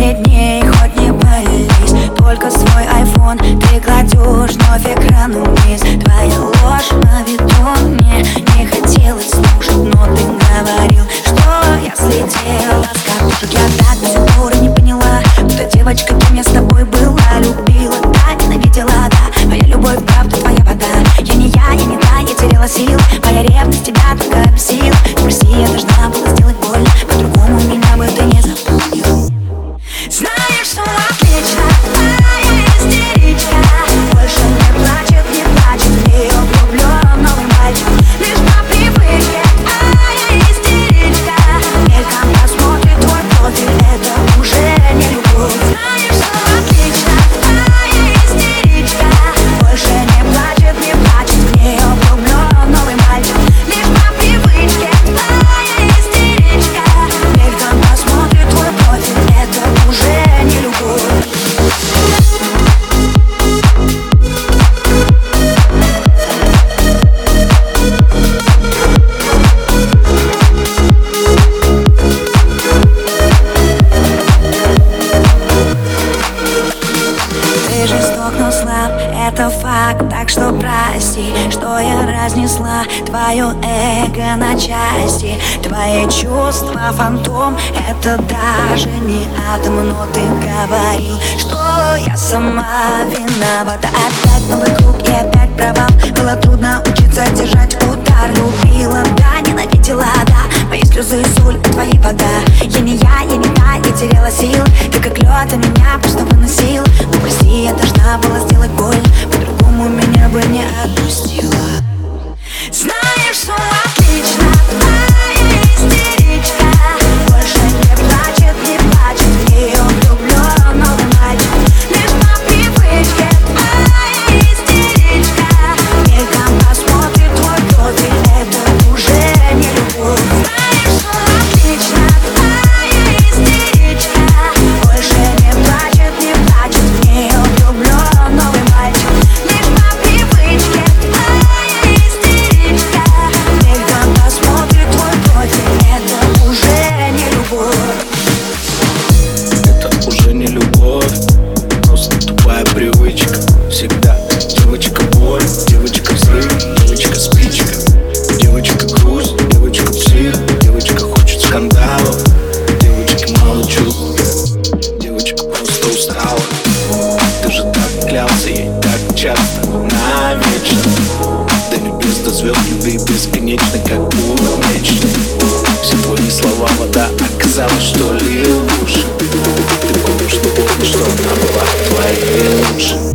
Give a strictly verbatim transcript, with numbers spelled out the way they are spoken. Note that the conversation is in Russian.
перед ней хоть не пались. Только свой айфон ты кладешь вновь экран вниз. Твоя ложь на виду мне не хотелось слушать, но ты говорил, что я слетела с катушек. Я так до сих пор и не поняла, кто девочка, кем я с тобой была. Любила, да, ненавидела, да. Моя любовь, правда, твоя вода. Я не я, я не та, я теряла сил. Моя ревность тебя только бесила. Прости, я должна была сделать больно, по-другому меня бы ты не запомнил. Знаешь, что отлично, твоя истеричка больше не плачет, не плачет. В нее влюблен новый мальчик, лишь по привычке. А я истеричка, мельком посмотрит твой профиль, это уже не любовь. Знаешь, что отлично, твоя истеричка больше не плачет, не плачет. В нее влюблен новый мальчик, лишь по привычке. А я истеричка, мельком посмотрит твой профиль, это уже не любовь. Ты жесток, но слаб, это факт, так что прости, что я разнесла твое эго на части. Твои чувства фантом, это даже не атом. Но ты говорил, что я сама виновата. Опять новый круг и опять провал. Было трудно учиться держать удар. Любила, да, ненавидела, да. Мои слезы и соль, твои вода. Я не я, я не та, я теряла сил. Ты как лед, а меня просто выносил. Ну прости, я должна была сделать боль, по-другому меня бы не отпустила. Знаешь, что отлично, твоя истеричка больше не плачет, не плачет. В нее влюблен новый мальчик, лишь по привычке. Твоя истеричка мельком посмотрит твой профиль, это уже не любовь. Знаешь, что отлично, твоя истеричка больше не плачет, не плачет. В нее влюблен новый мальчик, лишь по привычке. Твоя истеричка мельком посмотрит твой профиль, это уже не любовь. Это уже не любовь, просто тупая привычка. Всегда девочка боль, девочка взрыв, девочка спичка, девочка грусть, девочка псих, девочка хочет скандалов, девочки мало чувств, девочка просто устала. Ты же так клялся ей так часто, навечно. До небес, до звезд, любви бесконечно, как было мечты. Все твои слова вода, оказалось, что лил в уши. Ты помнишь, что помнишь, что она была твоей лучшей.